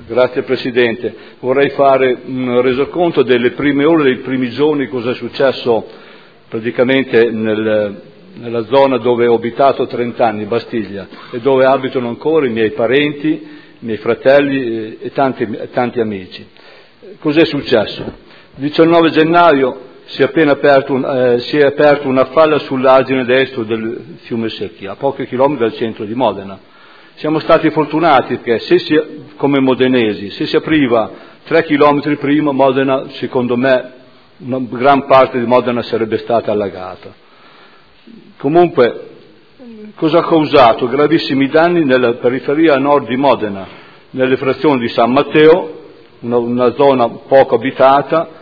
Grazie Presidente. Vorrei fare un resoconto delle prime ore, dei primi giorni, cosa è successo praticamente nella zona dove ho abitato 30 anni, Bastiglia, e dove abitano ancora i miei parenti, i miei fratelli e tanti amici. Cos'è successo? Il 19 gennaio si è aperta una falla sull'argine destro del fiume Secchia, a pochi chilometri dal centro di Modena. Siamo stati fortunati perché come modenesi, se si apriva 3 chilometri prima, Modena, secondo me, una gran parte di Modena sarebbe stata allagata. Comunque, cosa ha causato? Gravissimi danni nella periferia a nord di Modena, nelle frazioni di San Matteo, una zona poco abitata,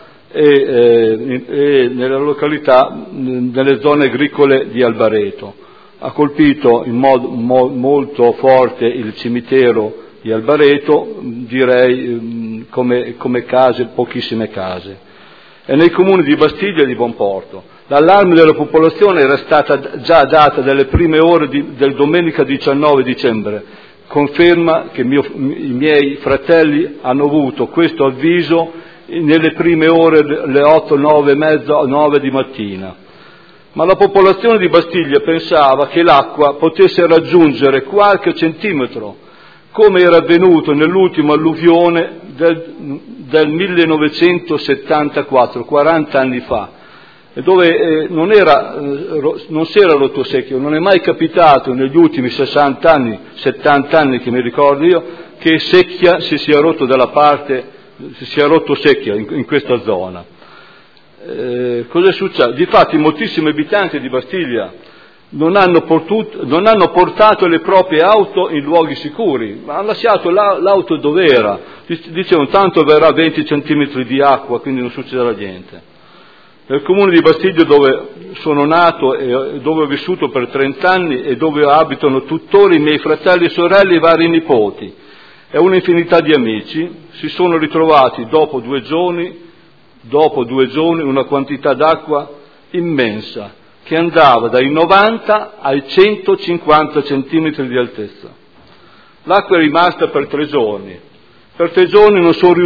e nella località, nelle zone agricole di Albareto. Ha colpito in modo molto forte il cimitero di Albareto, direi come case, pochissime case. E nei comuni di Bastiglia e di Bonporto. L'allarme della popolazione era stata già data dalle prime ore del domenica 19 dicembre, conferma che i miei fratelli hanno avuto questo avviso nelle prime ore, le 8, 9 e mezza, 9 di mattina. Ma la popolazione di Bastiglia pensava che l'acqua potesse raggiungere qualche centimetro, come era avvenuto nell'ultima alluvione del 1974, 40 anni fa, dove non si era rotto secchio. Non è mai capitato negli ultimi 60 anni, 70 anni che mi ricordo io, che Secchia si sia rotto secchia in questa zona. Cosa è successo? Difatti moltissimi abitanti di Bastiglia non hanno portato le proprie auto in luoghi sicuri, ma hanno lasciato l'auto dove era. Dicevano tanto verrà 20 centimetri di acqua, quindi non succederà niente. Nel comune di Bastiglia, dove sono nato e dove ho vissuto per 30 anni e dove abitano tuttora i miei fratelli e sorelle e i vari nipoti e un'infinità di amici, si sono ritrovati dopo due giorni una quantità d'acqua immensa che andava dai 90 ai 150 centimetri di altezza. L'acqua è rimasta per 3 giorni. Per 3 giorni non sono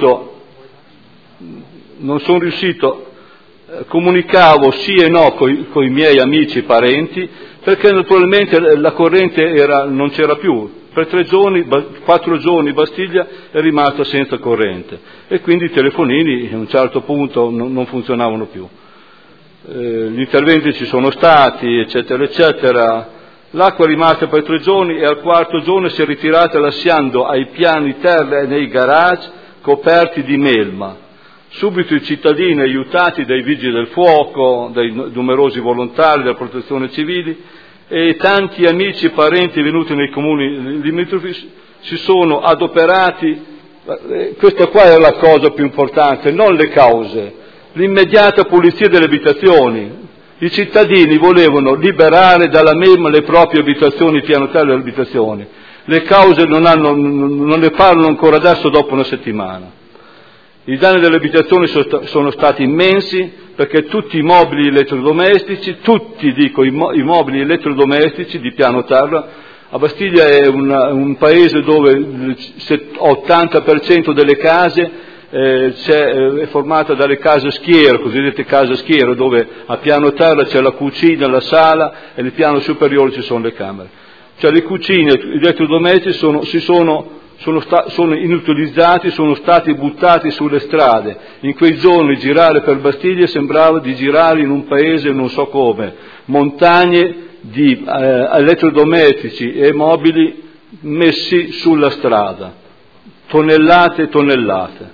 riuscito, comunicavo sì e no con i miei amici e parenti, perché naturalmente la corrente non c'era più. Per 4 giorni Bastiglia è rimasta senza corrente e quindi i telefonini a un certo punto non funzionavano più. Gli interventi ci sono stati, eccetera, eccetera. L'acqua è rimasta per 3 giorni e al 4º giorno si è ritirata lasciando ai piani terra e nei garage coperti di melma. Subito i cittadini, aiutati dai vigili del fuoco, dai numerosi volontari della protezione civile, e tanti amici e parenti venuti nei comuni limitrofi si sono adoperati. Questa qua è la cosa più importante, non le cause, l'immediata pulizia delle abitazioni. I cittadini volevano liberare dalla melma le proprie abitazioni, il piano terra delle abitazioni. Le cause non ne parlano ancora adesso, dopo una settimana. I danni delle abitazioni sono stati immensi, perché tutti i mobili elettrodomestici, i mobili elettrodomestici di piano terra, a Bastiglia è un paese dove l'80% delle case è formata dalle case schiero, cosiddette case schiero, dove a piano terra c'è la cucina, la sala e nel piano superiore ci sono le camere. Cioè le cucine, gli elettrodomestici sono inutilizzati, sono stati buttati sulle strade. In quei giorni girare per Bastiglia sembrava di girare in un paese non so come, montagne di elettrodomestici e mobili messi sulla strada, tonnellate e tonnellate.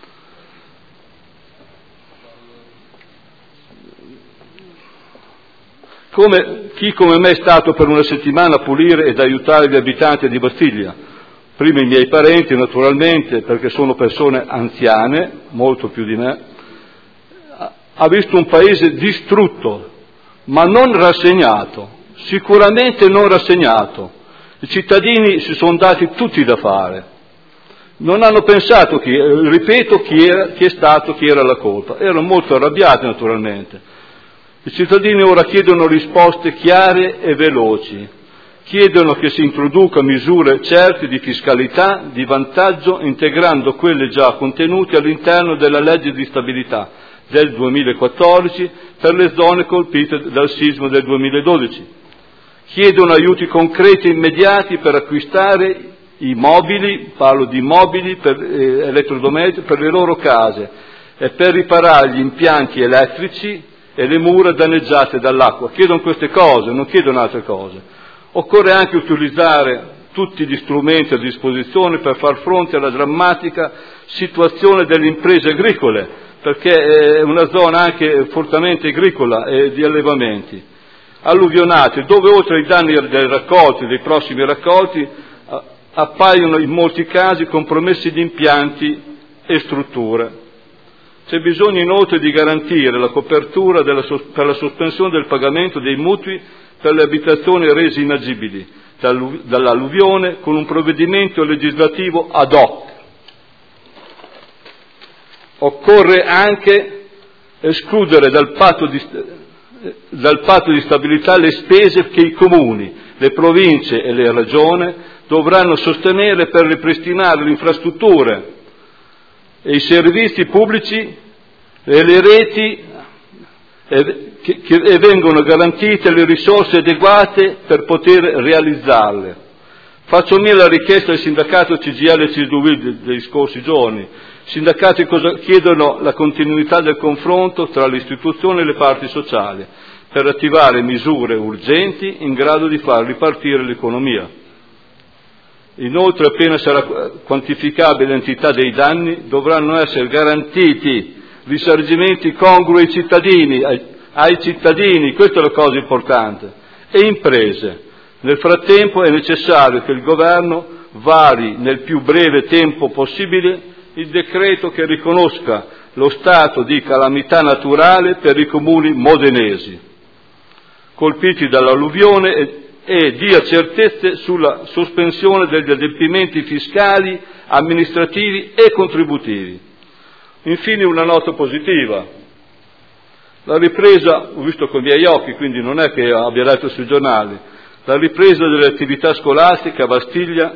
Chi come me è stato per una settimana a pulire ed aiutare gli abitanti di Bastiglia? Prima i miei parenti, naturalmente, perché sono persone anziane, molto più di me, ha visto un paese distrutto, ma non rassegnato, sicuramente non rassegnato. I cittadini si sono dati tutti da fare. Non hanno pensato chi era la colpa. Erano molto arrabbiati, naturalmente. I cittadini ora chiedono risposte chiare e veloci. Chiedono che si introduca misure certe di fiscalità, di vantaggio, integrando quelle già contenute all'interno della legge di stabilità del 2014 per le zone colpite dal sisma del 2012. Chiedono aiuti concreti e immediati per acquistare i mobili, parlo di mobili elettrodomestici per le loro case e per riparare gli impianti elettrici e le mura danneggiate dall'acqua. Chiedono queste cose, non chiedono altre cose. Occorre anche utilizzare tutti gli strumenti a disposizione per far fronte alla drammatica situazione delle imprese agricole, perché è una zona anche fortemente agricola e di allevamenti alluvionati, dove oltre ai danni dei raccolti, dei prossimi raccolti, appaiono in molti casi compromessi di impianti e strutture. C'è bisogno inoltre di garantire la copertura per la sospensione del pagamento dei mutui per le abitazioni rese inagibili dall'alluvione con un provvedimento legislativo ad hoc. Occorre anche escludere dal patto di stabilità le spese che i comuni, le province e le regioni dovranno sostenere per ripristinare le infrastrutture e i servizi pubblici e le reti e vengono garantite le risorse adeguate per poter realizzarle. Faccio mia la richiesta del sindacato CGIL e CSDUIL dei scorsi giorni. I sindacati chiedono la continuità del confronto tra le istituzioni e le parti sociali per attivare misure urgenti in grado di far ripartire l'economia. Inoltre, appena sarà quantificabile l'entità dei danni, dovranno essere garantiti risarcimenti congrui ai cittadini, questa è la cosa importante, e imprese. Nel frattempo è necessario che il Governo vari nel più breve tempo possibile il decreto che riconosca lo stato di calamità naturale per i comuni modenesi colpiti dall'alluvione e dia certezze sulla sospensione degli adempimenti fiscali, amministrativi e contributivi. Infine una nota positiva. La ripresa, ho visto con i miei occhi, quindi non è che abbia letto sui giornali, la ripresa delle attività scolastiche a Bastiglia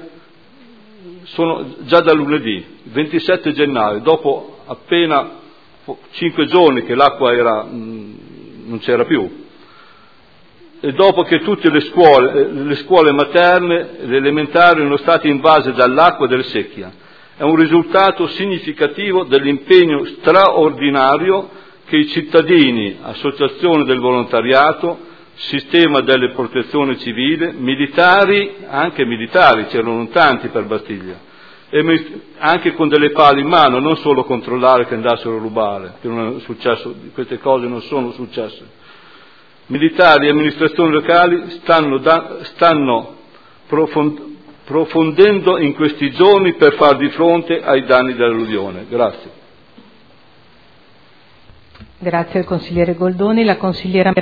sono già da lunedì, 27 gennaio, dopo appena 5 giorni che l'acqua non c'era più. E dopo che tutte le scuole materne e le elementari erano state invase dall'acqua del secchia. È un risultato significativo dell'impegno straordinario che i cittadini, associazioni del volontariato, sistema delle protezioni civili, militari, anche militari, c'erano tanti per Bastiglia, e anche con delle pale in mano, non solo controllare che andassero a rubare, che non è successo, queste cose non sono successe. Militari e amministrazioni locali stanno profondendo in questi giorni per far di fronte ai danni dell'alluvione. Grazie. Grazie al consigliere Goldoni. La consigliera